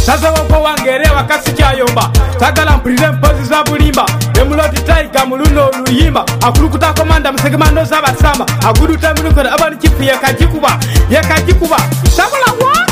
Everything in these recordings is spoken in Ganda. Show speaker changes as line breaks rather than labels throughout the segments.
Sazawako wangere wakasi chayomba Sagala mpulire mpozi za bulimba Emuloti taiga muluno oluyimba Akulukuta komanda musegemando z'abasamba Aguduta mulukora abali chifu yekajikuba Sabula wa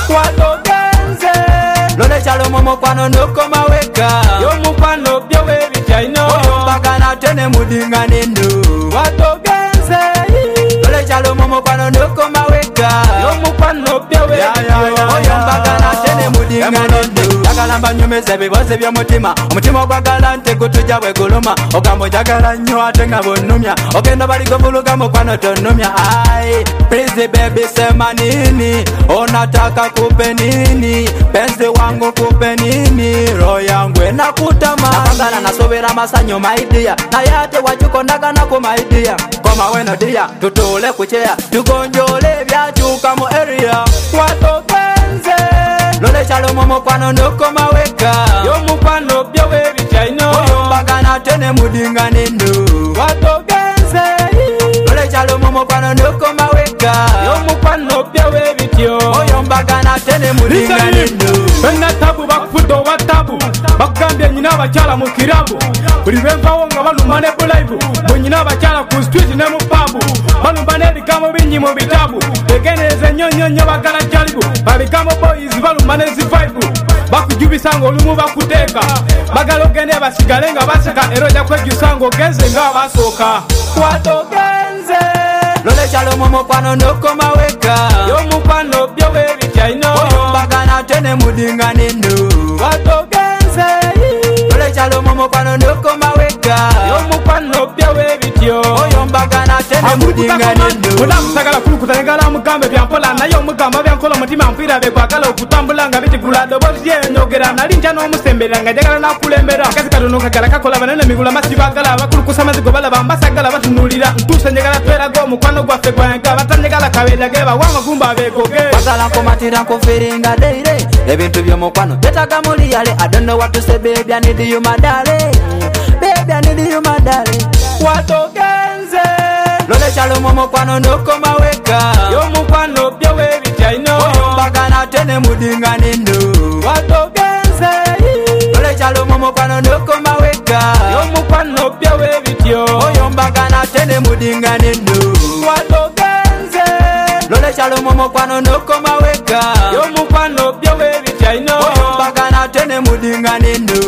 Watogenze
Lole chalo momo kwano noko maweka
Yomukwano byewe bichaino
Oyombagana tene mudinga nendo
Watogenze
Lole chalo momo kwano noko maweka
Yomukwano byewe
Oyombagana tene mudinga nendo Jagalamba nyumeze biboze by'omutima Omutima ogwagala nte gutuja bwe guluma Ogambo jagala nnyo ate nga bonnumya Ogenda baligomuluga mukwano tonnumya Ai, please baby sema nini Onataka kupe nini Penzi wangu kupe nini Roho yangu enakutama Nakwagala nasobera masanyo my dear Naye ate wakikondagana ku my dear Koma weno dear tutule kuchea Tugonjole byakyuka mu area
Watogenze
Lole chalo momo kwano noko maweka
Yomukwano byewe bichaino
Oyombagana tene mudinga nendo
Watogenze
Lole chalo momo kwano noko maweka
Yomukwano byewe bityo
Oyombagana tene mudinga nendo
Bena tabu bakufudo wa tabu Bakugambye nyina abakyala mu kirabu Buli benvawo nga balumba ne bulaibu Bwe nyina abakyala ku street ne mu pabu Balumba n'ebigambo bingi mu bitabu Tegeneeze nnyo bagala jalibu Babigambo boys balumba ne zivaibu Bakujubisa ng'olumu bakuteeka Bagala ogende basigale nga baseka era ojja kwejjusa ng'ogenze ng'abasooka Watogenze
Lole chalo momo kwano noko maweka
Yomukwano byewe bichaino
Oyombagana tene mudinga nendo
Watogenze
Lole chalo momo kwano noko maweka
Yomukwano byewe bityo
Oyombagana tene mudinga nendo
Mudamusagala kulukuta negala mugambe byampola naye omugamba byankola omutima mpira bekwagala okutambula nga bitigula dobozi yenyogera nali nja n'omusembera nga njagala nakulembera akazi katono kagala kakola banene migula masibagala bakulukusa amazigo balaba mbasagala batunulira ntuuse njagala tweraga omukwano gwaffe gwange batanyagala kabeerage bawamagumba abeegoge
Bagala nkomatira nkofiringa deire Ebintu by'omukwano byetaga muli yale I don't know what to say baby I need you my darling Baby I need you my darling
Watogenze
Lole chalo momo kwano noko maweka
Yomukwano byewe bichaino
Oyombagana tene mudinga nendo
Watogenze
Lole chalo momo kwano noko maweka
Yomukwano byewe bityo
Oyombagana tene mudinga nendo
Watogenze
Lole chalo momo kwano noko maweka
Yomukwano byewe bichaino
Oyombagana tene mudinga nendo